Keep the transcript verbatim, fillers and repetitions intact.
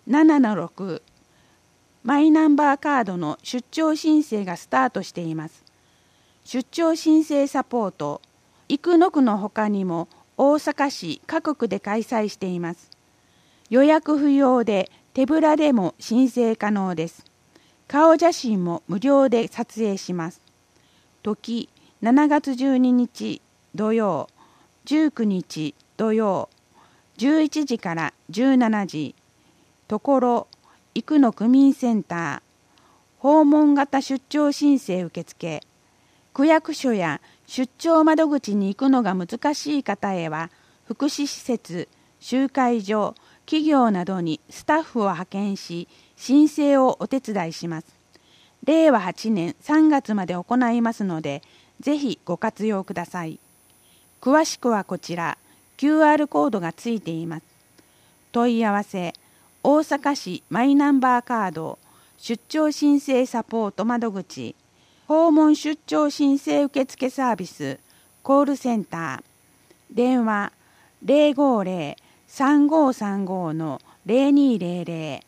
ななのろく、マイナンバーカードの出張申請がスタートしています。出張申請サポート、生野区のほかにも大阪市各区で開催しています。予約不要で手ぶらでも申請可能です。顔写真も無料で撮影します。時、しちがつじゅうににち土曜、じゅうくにち土曜、じゅういちじからじゅうしちじ。ところ、生野区民センター、訪問型出張申請受付。区役所や出張窓口に行くのが難しい方へは、福祉施設、集会所、企業などにスタッフを派遣し、申請をお手伝いします。れいわはちねんさんがつまで行いますので、ぜひご活用ください。詳しくはこちら、キューアール コードがついています。問い合わせ、大阪市マイナンバーカード出張申請サポート窓口、訪問出張申請受付サービス、コールセンター、電話 ゼロごゼロ さんごさんご のゼロにゼロゼロ